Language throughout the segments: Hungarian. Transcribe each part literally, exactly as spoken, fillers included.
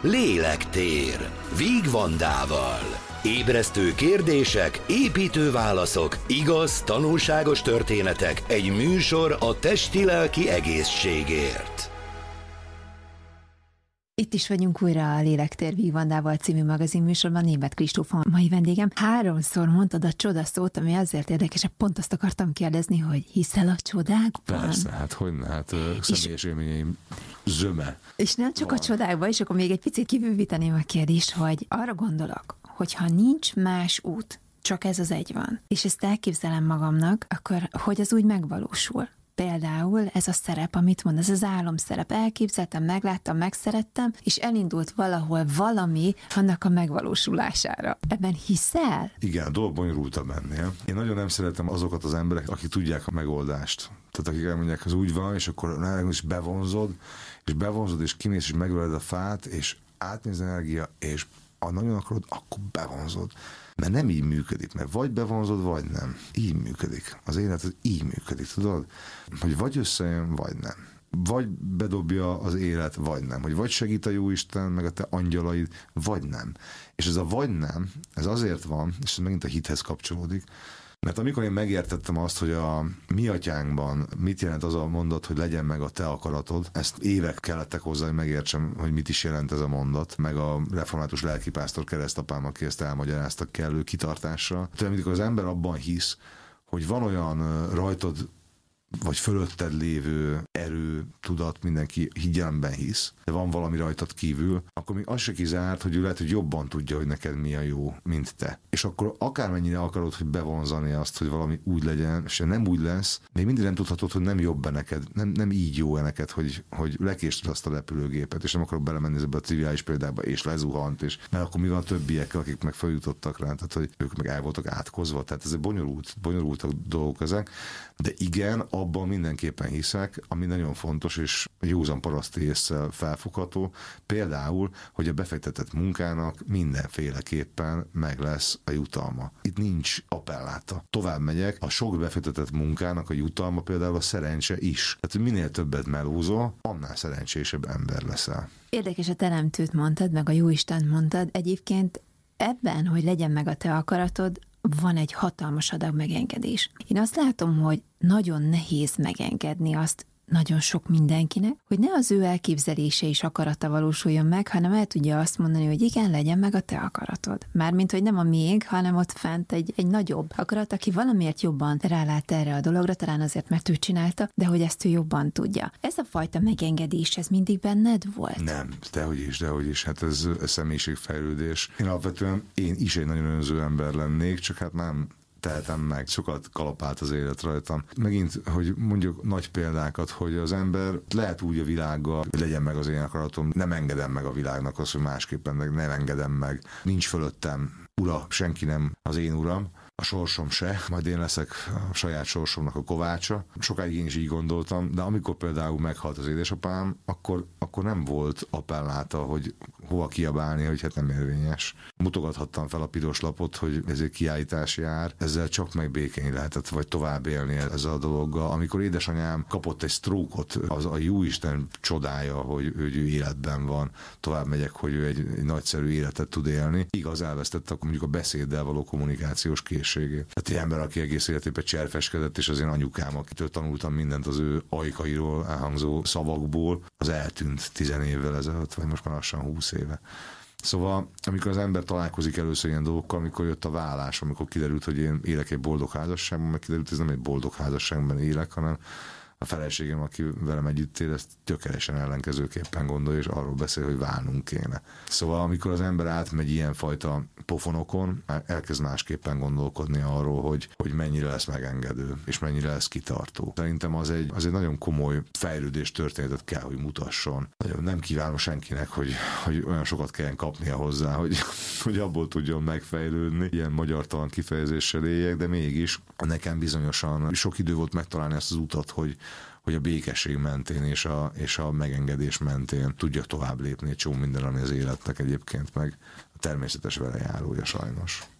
Lélektér Víg Vandával. Ébresztő kérdések, építő válaszok, igaz, tanulságos történetek, egy műsor a testi-lelki egészségért. Itt is vagyunk újra a Lélektér Víg Vandával című magazinműsorban, Németh Kristóf a mai vendégem. Háromszor mondtad a csoda szót, ami azért érdekes, és pont azt akartam kérdezni, hogy hiszel a csodákban? Persze, hát hogyne, hát személyes élményeim zöme. És nem csak van. A csodákban, és akkor még egy picit kibővíteném a kérdést, hogy arra gondolok, hogyha nincs más út, csak ez az egy van, és ezt elképzelem magamnak, akkor hogy az úgy megvalósul? Például ez a szerep, amit mond, ez az álomszerep. Elképzeltem, megláttam, megszerettem, és elindult valahol valami annak a megvalósulására. Ebben hiszel? Igen, a dolog bonyolultabb ennél. Én nagyon nem szeretem azokat az emberek, akik tudják a megoldást. Tehát akik elmondják, az úgy van, és akkor nálam is bevonzod, és bevonzod, és kimész, és megöled a fát, és átnéz energia, és ha nagyon akarod, akkor bevonzod. Mert nem így működik, mert vagy bevonzod, vagy nem. Így működik. Az élet az így működik, tudod? Hogy vagy összejön, vagy nem. Vagy bedobja az élet, vagy nem. Hogy vagy segít a Jóisten, meg a te angyalaid, vagy nem. És ez a vagy nem, ez azért van, és ez megint a hithez kapcsolódik, mert amikor én megértettem azt, hogy a mi atyánkban mit jelent az a mondat, hogy legyen meg a te akaratod, ezt évek kellettek hozzá, hogy megértsem, hogy mit is jelent ez a mondat, meg a református lelkipásztor keresztapám, aki ezt elmagyarázta kellő kitartással. Tehát amikor az ember abban hisz, hogy van olyan rajtad vagy fölötted lévő erő, tudat, mindenki higyelemben hisz, de van valami rajtad kívül, akkor még az se kizárt, hogy ő lehet, hogy jobban tudja, hogy neked mi a jó, mint te. És akkor akármennyire akarod, hogy bevonzani azt, hogy valami úgy legyen, és nem úgy lesz, még mindig nem tudhatod, hogy nem jobb-e neked, nem, nem így jó-e neked, hogy, hogy lekésted azt a repülőgépet, és nem akarok belemenni ebbe a triviális példába, és lezuhant, és mert akkor mi van a többiekkel, akik meg feljutottak rá, tehát hogy ők meg el voltak átkozva, tehát ez egy bonyolult, bonyolultak dolgok ezek, de igen, abban mindenképpen hiszek, ami nagyon fontos, és józan paraszti ésszel felfogható, például, hogy a befektetett munkának mindenféleképpen meg lesz a jutalma. Itt nincs appelláta. Tovább megyek, a sok befektetett munkának a jutalma például a szerencse is. Tehát, hogy minél többet melózol, annál szerencsésebb ember leszel. Érdekes, a teremtőt mondtad, meg a Jóistent mondtad. Egyébként ebben, hogy legyen meg a te akaratod, van egy hatalmas adag megengedés. Én azt látom, hogy nagyon nehéz megengedni azt nagyon sok mindenkinek, hogy ne az ő elképzelése és akarata valósuljon meg, hanem el tudja azt mondani, hogy igen, legyen meg a te akaratod. Mármint, hogy nem a miénk, hanem ott fent egy, egy nagyobb akarat, aki valamiért jobban rálát erre a dologra, talán azért, mert ő csinálta, de hogy ezt ő jobban tudja. Ez a fajta megengedés, ez mindig benned volt? Nem, dehogy is, dehogy is. Hát ez, ez személyiségfejlődés. Én alapvetően én is egy nagyon önző ember lennék, csak hát nem tehetem meg, sokat kalapált az élet rajtam. Megint, hogy mondjuk nagy példákat, hogy az ember lehet úgy a világgal, hogy legyen meg az én akaratom, nem engedem meg a világnak azt, hogy másképpen meg nem engedem meg. Nincs fölöttem ura, senki nem az én uram, a sorsom se, majd én leszek a saját sorsomnak a kovácsa. Sokáig én is így gondoltam, de amikor például meghalt az édesapám, akkor, akkor nem volt appelláta, hogy hova kiabálni, hogy hát nem érvényes. Mutogathattam fel a piros lapot, hogy ez egy kiállítás jár, ezzel csak meg békén lehetett, vagy tovább élni ezzel a dologgal. Amikor édesanyám kapott egy sztrókot, az a Jóisten csodája, hogy ő, ő életben van, tovább megyek, hogy ő egy, egy nagyszerű életet tud élni. Igaz, elvesztette akkor mondjuk a beszéddel való kommunikációs készségét. Tehát egy ember, aki egész életében cserfeskedett, és az én anyukám, akitől tanultam mindent az ő ajkairól elhangzó szavakból, az eltűnt tizen évvel ezelőtt, vagy most már lassan húsz éve. Szóval, amikor az ember találkozik először ilyen dolgokkal, amikor jött a vállás, amikor kiderült, hogy én élek egy boldog házasságban, meg kiderült, hogy ez nem egy boldog házasságban élek, hanem a feleségem, aki velem együtt él, ezt gyökeresen ellenkezőképpen gondolja, és arról beszél, hogy válnunk kéne. Szóval amikor az ember átmegy ilyenfajta pofonokon, elkezd másképpen gondolkodni arról, hogy, hogy mennyire lesz megengedő, és mennyire lesz kitartó. Szerintem az egy, az egy nagyon komoly fejlődés történetet kell, hogy mutasson. Nagyon nem kívánom senkinek, hogy, hogy olyan sokat kelljen kapnia hozzá, hogy, hogy abból tudjon megfejlődni. Ilyen magyartalan kifejezéssel éljek, de mégis nekem bizonyosan sok idő volt megtalálni ezt az utat, hogy hogy a békesség mentén és a, és a megengedés mentén tudjak tovább lépni egy csomó minden, ami az életnek egyébként meg a természetes velejárója sajnos.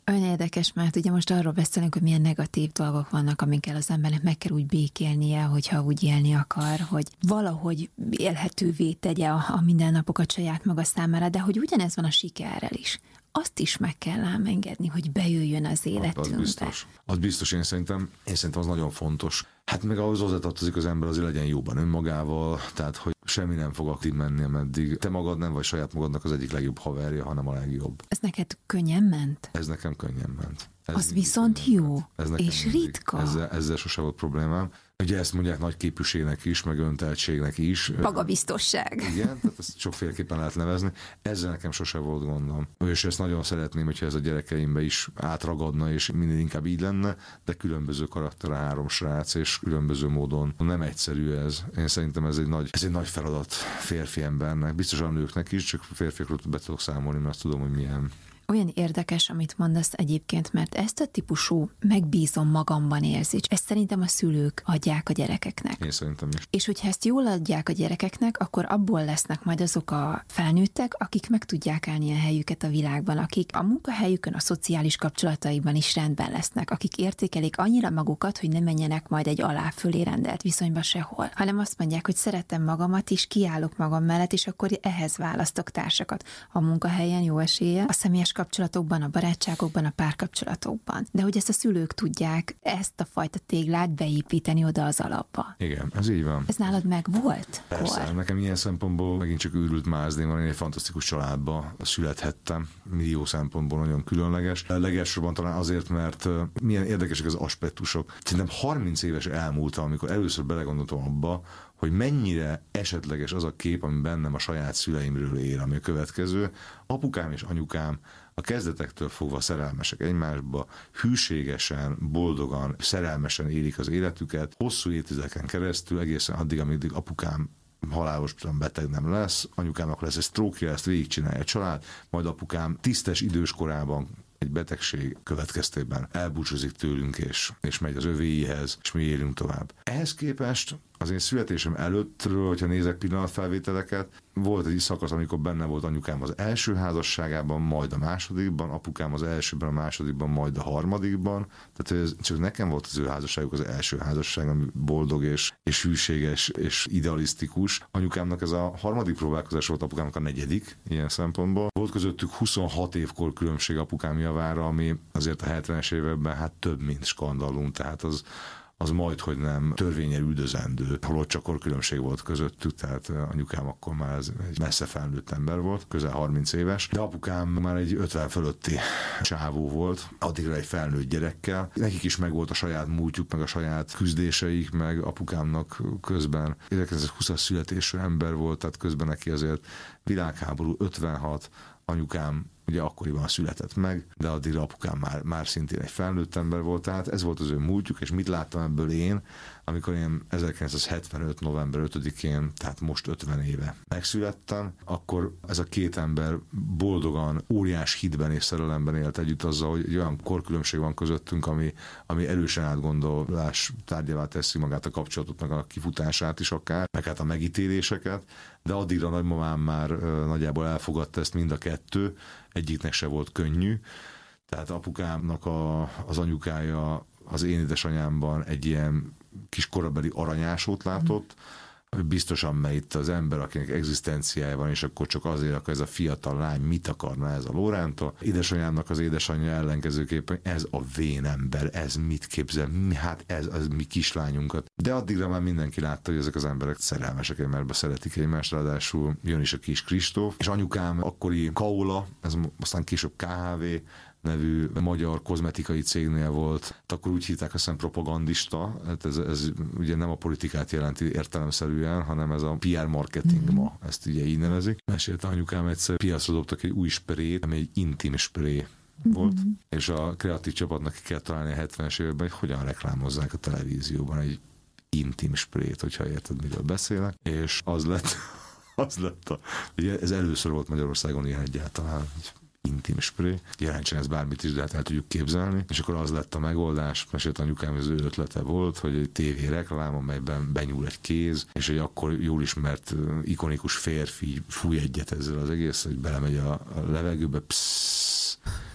Olyan érdekes, mert ugye most arról beszélünk, hogy milyen negatív dolgok vannak, amikkel az embernek meg kell úgy békélnie, hogyha úgy élni akar, hogy valahogy élhetővé tegye a, a mindennapokat saját maga számára, de hogy ugyanez van a sikerrel is. Azt is meg kell ám engedni, hogy bejöjjön az életünkbe. Az biztos. Az biztos, én szerintem, én szerintem az nagyon fontos. Hát meg ahhoz hozzátartozik az ember, azért legyen jóban önmagával, tehát hogy semmi nem fog aktív menni, ameddig te magad nem vagy saját magadnak az egyik legjobb haverja, hanem a legjobb. Ez neked könnyen ment? Ez nekem könnyen ment. Ez az viszont jó, és mindig. Ritka. Ezzel, ezzel sose volt problémám. Ugye ezt mondják nagy képűségnek is, meg önteltségnek is. Magabiztosság. Igen, tehát ezt sokféleképpen lehet nevezni. Ezzel nekem sose volt gondom. És ezt nagyon szeretném, hogyha ez a gyerekeimbe is átragadna, és minél inkább így lenne, de különböző karakter a három srác, és különböző módon. Nem egyszerű ez. Én szerintem ez egy nagy, ez egy nagy feladat férfi embernek, biztos a nőknek is, csak férfiakról be tudok számolni, mert tudom, hogy milyen. Olyan érdekes, amit mondasz egyébként, mert ezt a típusú megbízom magamban érzést, ezt szerintem a szülők adják a gyerekeknek. Én szerintem is. És hogyha ezt jól adják a gyerekeknek, akkor abból lesznek majd azok a felnőttek, akik meg tudják állni a helyüket a világban, akik a munkahelyükön, a szociális kapcsolataikban is rendben lesznek, akik értékelik annyira magukat, hogy ne menjenek majd egy alá fölé rendelt viszonyba sehol, hanem azt mondják, hogy szeretem magamat, és kiállok magam mellett, és akkor ehhez választok társakat. A munkahelyen jó esélye, a személyes kapcsolatokban, a barátságokban, a párkapcsolatokban. De hogy ezt a szülők tudják ezt a fajta téglát beépíteni oda az alapba. Igen, ez így van. Ez nálad meg volt? Persze, kor? Nekem ilyen szempontból megint csak őrült mázni van, én egy fantasztikus családba születhettem, millió szempontból nagyon különleges. Legelsősorban talán azért, mert milyen érdekesek az aspektusok. Szerintem harminc éves elmúltam, amikor először belegondoltam abba, hogy mennyire esetleges az a kép, ami bennem a saját szüleimről él, ami a következő. Apukám és anyukám a kezdetektől fogva szerelmesek egymásba, hűségesen, boldogan, szerelmesen élik az életüket, hosszú évtizedeken keresztül, egészen addig, amíg apukám halálosan beteg nem lesz, anyukámnak lesz egy stroke-ja, ezt végigcsinálja a család, majd apukám tisztes időskorában egy betegség következtében elbúcsúzik tőlünk, és, és megy az övéihez, és mi élünk tovább. Ehhez képest az én születésem előttről, hogyha nézek pillanatfelvételeket, volt egy szakasz, amikor benne volt anyukám az első házasságában, majd a másodikban, apukám az elsőben, a másodikban, majd a harmadikban. Tehát ez csak nekem volt az ő házasságuk az első házasság, ami boldog és, és hűséges és idealisztikus. Anyukámnak ez a harmadik próbálkozás volt, apukámnak a negyedik ilyen szempontból. Volt közöttük huszonhat évkor különbség apukám javára, ami azért a hetvenes években hát több, mint skandalum, tehát az az majd, hogy nem törvényel üldözendő, holott csak akkor különbség volt közöttük, tehát anyukám akkor már egy messze felnőtt ember volt, közel harminc éves, de apukám már egy ötven fölötti csávó volt, addigra egy felnőtt gyerekkel. Nekik is megvolt a saját múltjuk, meg a saját küzdéseik, meg apukámnak közben ezerkilencszázhúszas születésű ember volt, tehát közben neki azért világháború, ötvenhat, anyukám ugye akkoriban született meg, de addigra apukám már, már szintén egy felnőtt ember volt, tehát ez volt az ő múltjuk, és mit láttam ebből én, amikor én ezerkilencszázhetvenöt november ötödikén, tehát most ötven éve megszülettem, akkor ez a két ember boldogan, óriás hitben és szerelemben élt együtt azzal, hogy egy olyan korkülönbség van közöttünk, ami, ami erősen átgondolás tárgyává teszi magát a kapcsolatoknak a kifutását is akár, meg hát a megítéléseket, de addigra nagymamám már ö, nagyjából elfogadta ezt mind a kettő, egyiknek se volt könnyű, tehát apukámnak a, az anyukája az én édesanyámban egy ilyen kis korabeli aranyásót látott, biztosan, mert itt az ember, akinek egzisztenciája van, és akkor csak azért, akkor ez a fiatal lány mit akarna ez a Lórántól. Édesanyámnak az édesanyja ellenkezőképpen, ez a vén ember, ez mit képzel, hát ez az mi kislányunkat. De addigra már mindenki látta, hogy ezek az emberek szerelmesek egymásba, szeretik egymást, ráadásul jön is a kis Kristóf, és anyukám akkori Kaola, ez aztán később ká há vé nevű magyar kozmetikai cégnél volt, akkor úgy hívták, azt hiszem propagandista, hát ez, ez ugye nem a politikát jelenti értelemszerűen, hanem ez a pé er marketing ma, ezt ugye így nevezik. Mesélte anyukám egyszer, piacra dobtak egy új sprét, ami egy intim spré volt, mm-hmm. és a kreatív csapatnak ki kell találni a hetvenes években, hogy hogyan reklámozzák a televízióban egy intim sprét, hogyha érted, miről beszélek, és az lett, az lett a, ugye ez először volt Magyarországon ilyen egyáltalán, intim spré. Jelentsen ez bármit is, de hát el tudjuk képzelni. És akkor az lett a megoldás, mesélt anyukám, az ő ötlete volt, hogy egy tévé reklám, amelyben benyúl egy kéz, és egy akkor jól ismert ikonikus férfi fúj egyet ezzel az egész, hogy belemegy a levegőbe, psz,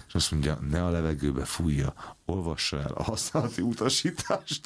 és azt mondja, ne a levegőbe fújja, olvassa el a használati utasítást.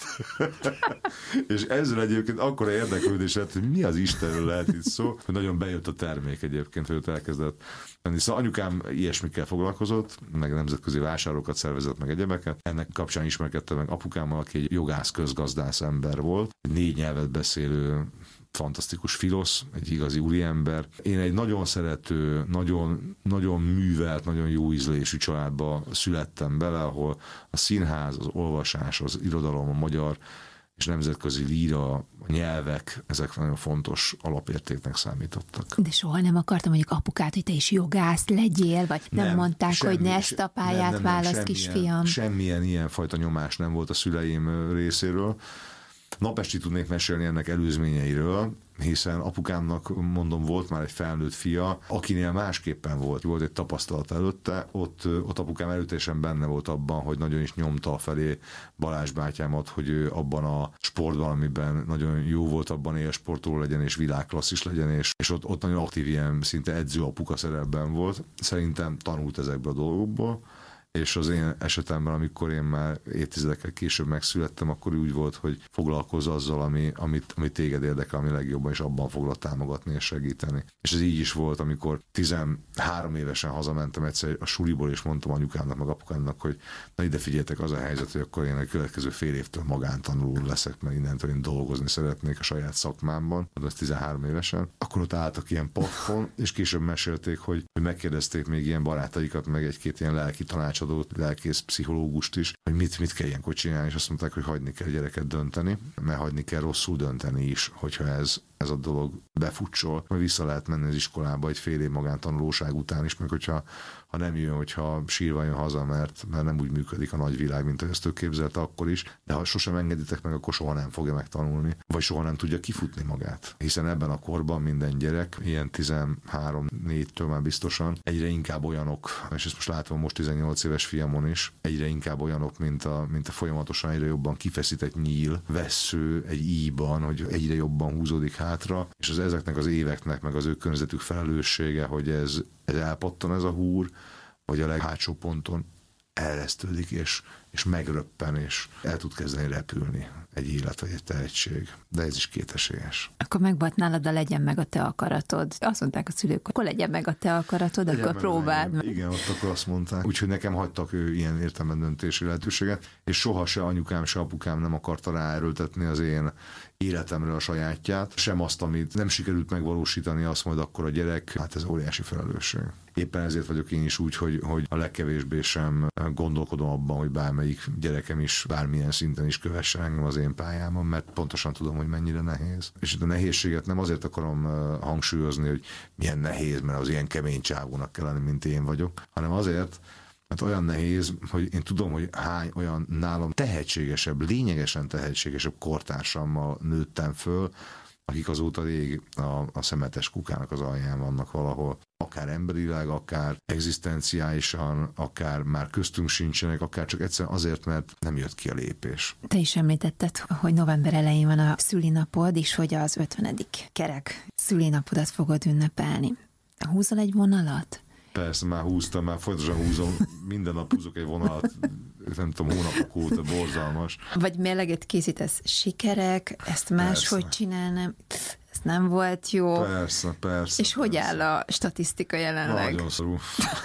És ezzel egyébként akkora érdeklődés lett, hogy mi az Istenről lehet itt szó, hogy nagyon bejött a termék egyébként, hogy ott elkezdett. Szóval anyukám ilyesmikkel foglalkozott, meg nemzetközi vásárokat szervezett, meg egyebeket. Ennek kapcsán ismerkedtem meg apukámmal, aki egy jogász közgazdász ember volt, egy négy nyelvet beszélő fantasztikus filosz, egy igazi úriember. Én egy nagyon szerető, nagyon, nagyon művelt, nagyon jó ízlésű családba születtem bele, ahol a színház, az olvasás, az irodalom, a magyar és nemzetközi líra, a nyelvek, ezek nagyon fontos alapértéknek számítottak. De soha nem akartam mondjuk apukát, hogy te is jogász legyél, vagy nem, nem mondták, semmi, hogy ne ezt a pályát nem, nem, válasz, kisfiam? Semmilyen ilyen fajta nyomás nem volt a szüleim részéről. Napestig tudnék mesélni ennek előzményeiről, hiszen apukámnak, mondom, volt már egy felnőtt fia, akinél másképpen volt. Volt egy tapasztalat előtte, ott, ott apukám erőteljesen benne volt abban, hogy nagyon is nyomta felé Balázs bátyámat, hogy ő abban a sportban, amiben nagyon jó volt, abban élsportoló legyen, és világklasszis legyen, és, és ott, ott nagyon aktív ilyen szinte edző apuka szerepben volt. Szerintem tanult ezekből a dolgokból, és az én esetemben, amikor én már évtizedekkel később megszülettem, akkor úgy volt, hogy foglalkozz azzal, ami, amit, amit téged érdekel, ami legjobban, és abban foglak támogatni és segíteni. És ez így is volt, amikor tizenhárom évesen hazamentem egyszer a suliból, és mondtam anyukámnak, meg apukámnak, hogy na ide figyeljetek, az a helyzet, hogy akkor én a következő fél évtől magántanuló leszek, mert innentől én dolgozni szeretnék a saját szakmámban, az tizenhárom évesen. Akkor ott álltak ilyen pakkon, és később mesélték, hogy, hogy megkérdezték még ilyen barátaikat, meg egy-két ilyen lelki tanács lelkész pszichológust is, hogy mit, mit kell ilyenkor csinálni, és azt mondták, hogy hagyni kell a gyereket dönteni, mert hagyni kell rosszul dönteni is, hogyha ez, ez a dolog befutcsol, majd vissza lehet menni az iskolába egy fél év magántanulóság után is, meg hogyha ha nem jön, hogyha sírva jön haza, mert, mert nem úgy működik a nagyvilág, mint ahogy ezt ő képzelte akkor is, de ha sosem engeditek meg, akkor soha nem fogja megtanulni, vagy soha nem tudja kifutni magát. Hiszen ebben a korban minden gyerek, ilyen tizenhárom-négytől már biztosan, egyre inkább olyanok, és ezt most látom most tizennyolc éves fiamon is, egyre inkább olyanok, mint a, mint a folyamatosan egyre jobban kifeszített nyíl, vessző egy íjban, hogy egyre jobban húzódik hátra, és az ezeknek az éveknek, meg az ő környezetük felelőssége, hogy ez, ez elpattan ez a húr, vagy a leghátsó ponton elresztődik, és, és megröppen, és el tud kezdeni repülni egy élet, vagy egy tehetség. De ez is kétesélyes. Akkor megvat nálad a legyen meg a te akaratod. Azt mondták a szülők, akkor legyen meg a te akaratod, legyen akkor próbáld meg. Igen, ott akkor azt mondták. Úgyhogy nekem hagytak ő ilyen értelemben döntési lehetőséget, és soha se anyukám, se apukám nem akarta ráerőltetni az én életemre a sajátját, sem azt, amit nem sikerült megvalósítani, azt majd akkor a gyerek, hát ez óriási felelősség. Éppen ezért vagyok én is úgy, hogy, hogy a legkevésbé sem gondolkodom abban, hogy bármelyik gyerekem is bármilyen szinten is kövessen engem az én pályámon, mert pontosan tudom, hogy mennyire nehéz. És a nehézséget nem azért akarom hangsúlyozni, hogy milyen nehéz, mert az ilyen kemény csávónak kell lenni, mint én vagyok, hanem azért, mert olyan nehéz, hogy én tudom, hogy hány olyan nálam tehetségesebb, lényegesen tehetségesebb kortársammal nőttem föl, akik azóta rég a, a szemetes kukának az alján vannak valahol. Akár emberileg, akár egzisztenciálisan, akár már köztünk sincsenek, akár csak egyszerűen azért, mert nem jött ki a lépés. Te is említetted, hogy november elején van a szülinapod, és hogy az ötvenedik kerek szülinapodat fogod ünnepelni. Húzol egy vonalat? Persze, már húztam, már folyamatosan húzom, minden nap húzok egy vonalat, nem tudom, hónapok óta, borzalmas. Vagy mérleget készítesz, sikerek, ezt máshogy csinálnám, ez nem volt jó. Persze, persze. És hogy persze. áll a statisztika jelenleg? Nagyon szorú.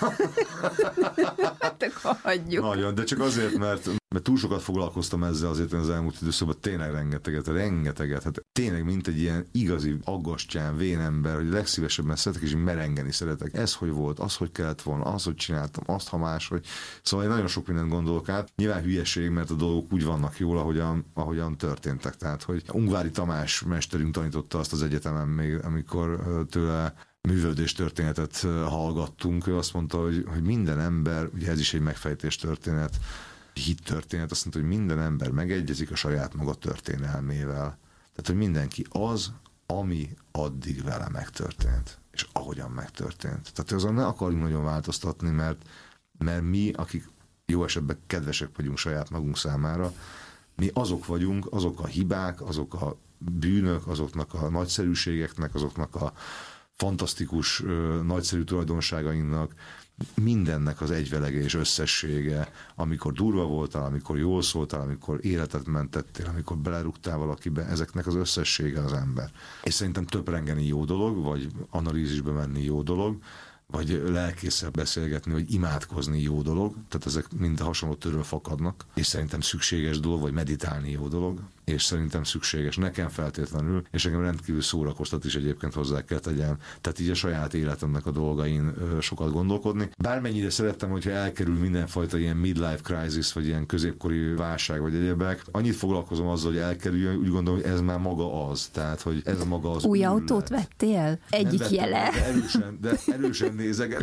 Akkor hagyjuk. Nagyon, de csak azért, mert, mert túl sokat foglalkoztam ezzel azért az elmúlt időszakban, tényleg rengeteget, rengeteget, hát tényleg mint egy ilyen igazi aggastyán, vén ember, hogy legszívesebben szeretek, és merengeni szeretek. Ez hogy volt, az hogy kellett volna, az hogy csináltam, azt ha máshogy. Szóval én nagyon sok mindent gondolok át. Nyilván hülyeség, mert a dolgok úgy vannak jól, ahogyan, ahogyan történtek. Tehát, hogy Ungvári Tamás mesterünk tanította azt az egyetemen még, amikor tőle művődés történetet hallgattunk. Ő azt mondta, hogy, hogy minden ember, ugye ez is egy megfejtés történet, hit történet, azt mondta, hogy minden ember megegyezik a saját maga történelmével. Tehát, hogy mindenki az, ami addig vele megtörtént, és ahogyan megtörtént. Tehát azon ne akarjunk nagyon változtatni, mert, mert mi, akik jó esetben kedvesek vagyunk saját magunk számára, mi azok vagyunk, azok a hibák, azok a bűnök, azoknak a nagyszerűségeknek, azoknak a fantasztikus, nagyszerű tulajdonságainknak, mindennek az egyvelege és összessége, amikor durva voltál, amikor jól szóltál, amikor életet mentettél, amikor belerúgtál valakibe, ezeknek az összessége az ember. És szerintem töprengeni jó dolog, vagy analízisbe menni jó dolog, vagy lelkésszel beszélgetni, vagy imádkozni jó dolog, tehát ezek mind hasonló törről fakadnak, és szerintem szükséges dolog, vagy meditálni jó dolog, és szerintem szükséges, nekem feltétlenül, és engem rendkívül szórakoztat is egyébként hozzá kell tegyem. Tehát így a saját életemnek a dolgain ö, sokat gondolkodni. Bármennyire szerettem, hogyha elkerül mindenfajta ilyen midlife crisis, vagy ilyen középkori válság, vagy egyebek, annyit foglalkozom azzal, hogy elkerüljön, úgy gondolom, hogy ez már maga az. Tehát, hogy ez a maga az. Új autót vettél? Egyik vettem, jele. De erősen, de erősen nézeget.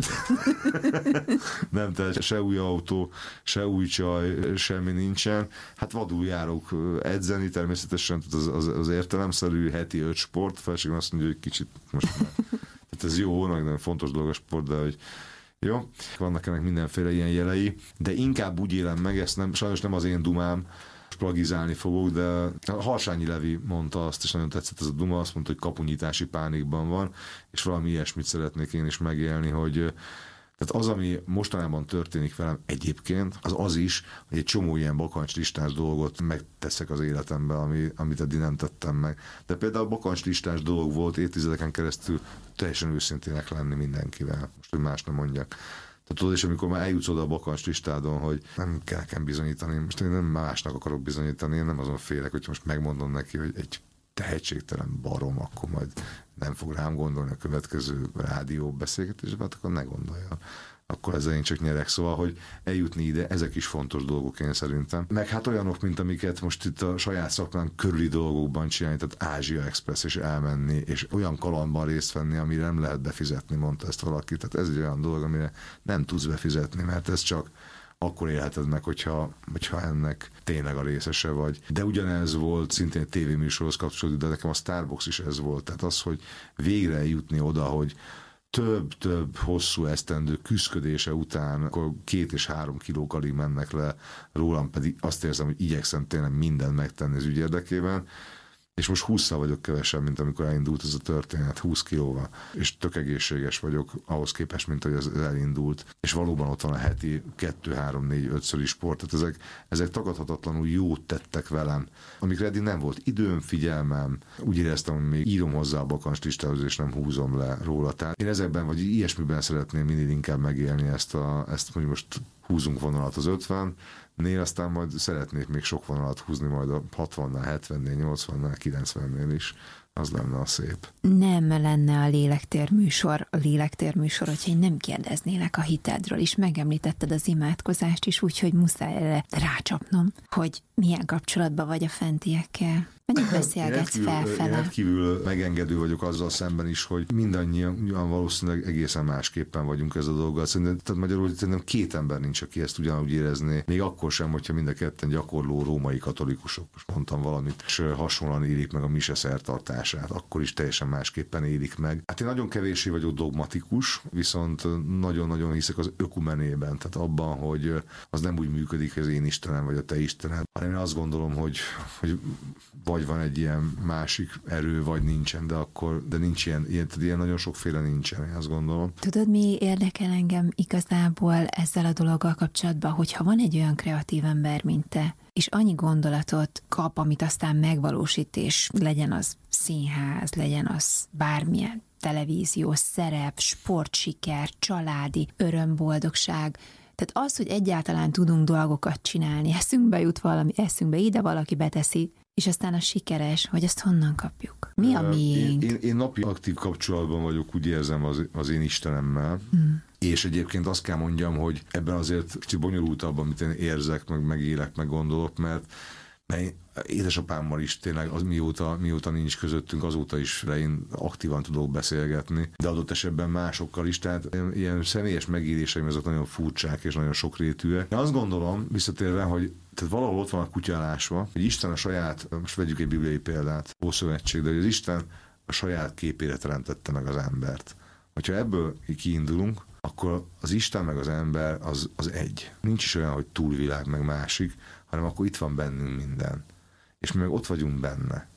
Nem, tehát se új autó, se új csaj, semmi nincsen. Hát vadul járok edzeni, természetesen az, az, az értelemszerű heti öt sport, felségem azt mondja, hogy kicsit most már. Tehát ez jó, nagyon fontos dolog a sport, de hogy jó, vannak ennek mindenféle ilyen jelei, de inkább úgy élem meg, ezt nem, sajnos nem az én dumám, plagizálni fogok, de Harsányi Levi mondta azt, és nagyon tetszett ez a duma, azt mondta, hogy kapunyítási pánikban van, és valami ilyesmit szeretnék én is megélni, hogy tehát az, ami mostanában történik velem egyébként, az az is, hogy egy csomó ilyen bakancslistás dolgot megteszek az életemben, ami, amit eddig nem tettem meg. De például bakancslistás dolog volt évtizedeken keresztül teljesen őszintének lenni mindenkivel. Most, hogy más nem mondjak. Tehát tudod, és amikor már eljutsz oda a bakancslistádon, hogy nem kell nekem bizonyítani, most én nem másnak akarok bizonyítani, én nem azon félek, hogyha most megmondom neki, hogy egy tehetségtelen barom, akkor majd nem fog rám gondolni a következő rádió beszélgetésben, hát akkor ne gondolja. Akkor ezzel én csak nyerek. Szóval, hogy eljutni ide, ezek is fontos dolgok én szerintem. Meg hát olyanok, mint amiket most itt a saját szakmán körüli dolgokban csinálni, tehát Ázsia Express és elmenni, és olyan kalandban részt venni, amire nem lehet befizetni, mondta ezt valaki. Tehát ez egy olyan dolog, amire nem tudsz befizetni, mert ez csak akkor élheted meg, hogyha, hogyha ennek tényleg a részese vagy. De ugyanez volt szintén egy tévéműsorhoz kapcsolódó, de nekem a Starbucks is ez volt. Tehát az, hogy végre jutni oda, hogy több-több hosszú esztendő küszködése után akkor két és három kilók alig mennek le rólam, pedig azt érzem, hogy igyekszem tényleg mindent megtenni az ügy érdekében, és most hússzal vagyok kevesebb, mint amikor elindult ez a történet, húsz kilóval, és tök egészséges vagyok ahhoz képest, mint hogy ez elindult, és valóban ott van a heti kettő, három, négy, ötszöri sport, tehát ezek, ezek tagadhatatlanul jót tettek velem, amikre eddig nem volt időm, figyelmem, úgy éreztem, hogy még írom hozzá a bakancslistához, és nem húzom le róla. Tehát én ezekben, vagy ilyesmiben szeretném minél inkább megélni ezt, a, ezt hogy most húzunk vonalat az ötven, nél, aztán majd szeretnék még sok vonalat húzni majd a hatvannál, hetvennél, nyolcvannál, kilencvennél is. Az lenne a szép. Nem lenne a lélektérműsor, a lélektérműsor, hogyha én nem kérdeznélek a hitedről, és megemlítetted az imádkozást is, úgyhogy muszáj erre rácsapnom, hogy milyen kapcsolatban vagy a fentiekkel. Mennyit beszélgetsz felfele? Én rendkívül megengedő vagyok azzal szemben is, hogy mindannyian valószínűleg egészen másképpen vagyunk ez a dolggal. Szerintem, tehát magyarul szerintem két ember nincs, aki ezt ugyanúgy érezné. Még akkor sem, hogyha mind a ketten gyakorló római katolikusok. Most mondtam valamit, és hasonlóan élik meg a mise szertartását. Akkor is teljesen másképpen élik meg. Hát én nagyon kevéssé vagyok dogmatikus, viszont nagyon-nagyon hiszek az ökumenében. Tehát abban, hogy az nem úgy működik, hogy az én Istenem vagy a te Istened, hanem én azt gondolom, hogy, hogy vagy van egy ilyen másik erő, vagy nincsen, de akkor, de nincs ilyen, ilyen, ilyen nagyon sokféle nincsen, én azt gondolom. Tudod, mi érdekel engem igazából ezzel a dologgal kapcsolatban, hogyha van egy olyan kreatív ember, mint te, és annyi gondolatot kap, amit aztán megvalósít, és legyen az színház, legyen az bármilyen televízió, szerep, sportsiker, családi öröm, boldogság. Tehát az, hogy egyáltalán tudunk dolgokat csinálni, eszünkbe jut valami, eszünkbe ide valaki beteszi, és aztán a sikeres, hogy azt honnan kapjuk? Mi a miénk? Én, én, én napi aktív kapcsolatban vagyok, úgy érzem az, az én Istenemmel, hmm. és egyébként azt kell mondjam, hogy ebben azért kicsit bonyolultabb, amit én érzek, meg megélek, meg gondolok, mert mert édesapámmal is tényleg az mióta, mióta nincs közöttünk, azóta is én aktívan tudok beszélgetni, de adott esetben másokkal is, tehát ilyen személyes megéléseim azok nagyon furcsák és nagyon sokrétűek. Én azt gondolom, visszatérve, hogy tehát valahol ott van a kutyálásva, hogy Isten a saját, most vegyük egy bibliai példát, Ószövetség, de hogy az Isten a saját képére teremtette meg az embert. Hogyha ebből kiindulunk, akkor az Isten meg az ember az, az egy. Nincs is olyan, hogy túlvilág meg másik, hanem akkor itt van bennünk minden. És mi meg ott vagyunk benne.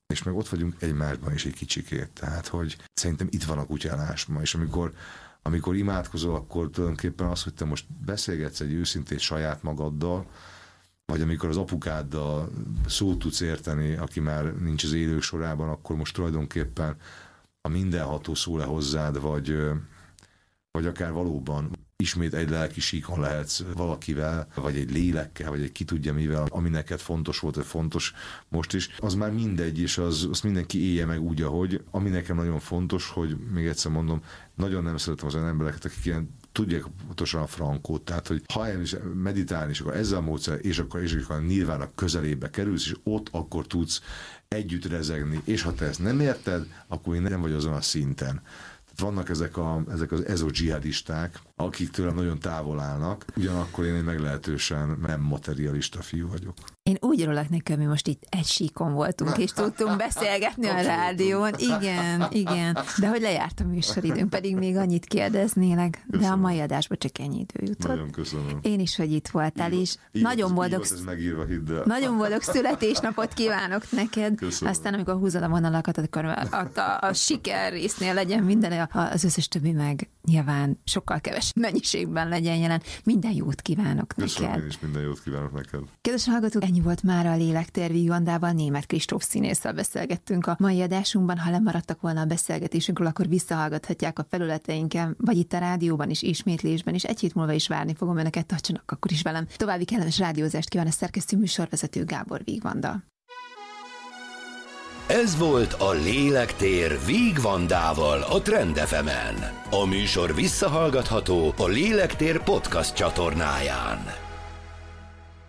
és meg ott vagyunk egymásban is egy kicsikét. Tehát, hogy szerintem itt van a kutyálás ma, és amikor, amikor imádkozol, akkor tulajdonképpen az, hogy te most beszélgetsz egy őszintét saját magaddal, vagy amikor az apukáddal szót tudsz érteni, aki már nincs az élők sorában, akkor most tulajdonképpen a mindenható szól le hozzád, vagy, vagy akár valóban ismét egy lelki síkon lehetsz valakivel, vagy egy lélekkel, vagy egy ki tudja mivel, ami neked fontos volt, vagy fontos most is, az már mindegy, és az, az mindenki élje meg úgy, ahogy. Ami nekem nagyon fontos, hogy még egyszer mondom, nagyon nem szeretem az olyan embereket, akik ilyen tudják pontosan a frankót, tehát hogy ha is meditálni, és akkor ezzel a módszer, és akkor, és akkor nyilván a közelébe kerülsz, és ott akkor tudsz együtt rezegni, és ha te ezt nem érted, akkor én nem vagy azon a szinten. Vannak ezek, a, ezek az ezo-dzsihadisták, akik tőlem nagyon távol állnak, ugyanakkor én egy meglehetősen nem materialista fiú vagyok. Én úgy örülök neki, hogy mi most itt egy síkon voltunk, és tudtunk beszélgetni a rádión. Igen, igen. De hogy lejárt a műsoridőnk, pedig még annyit kérdeznélek, de köszönöm. A mai adásban csak ennyi idő jutott. Nagyon köszönöm. Én is, hogy itt voltál, és így nagyon boldog, ez megírva, hidd el. Nagyon boldog születésnapot kívánok neked. Köszönöm. Aztán, amikor húzod a vonalakat, akkor a, a, a, a siker résznél legyen minden, az összes többi meg nyilván sokkal kevesebb mennyiségben legyen jelen. Minden jót kívánok köszönöm, neked. Én is minden jót kívánok neked. Kedves hallgatók, ennyi volt már a Lélektér Vígvandával. Németh Kristóf színésszel beszélgettünk a mai adásunkban. Ha lemaradtak volna a beszélgetésünkről, akkor visszahallgathatják a felületeinken, vagy itt a rádióban is, ismétlésben is. Egy hét múlva is várni fogom önöket, tartsanak akkor is velem. További kellemes rádiózást kíván a szerkesztő műsorvezető Gábor Vígvanda. Ez volt a Lélektér Vígvandával a Trend ef emen. A műsor visszahallgatható a Lélektér podcast csatornáján.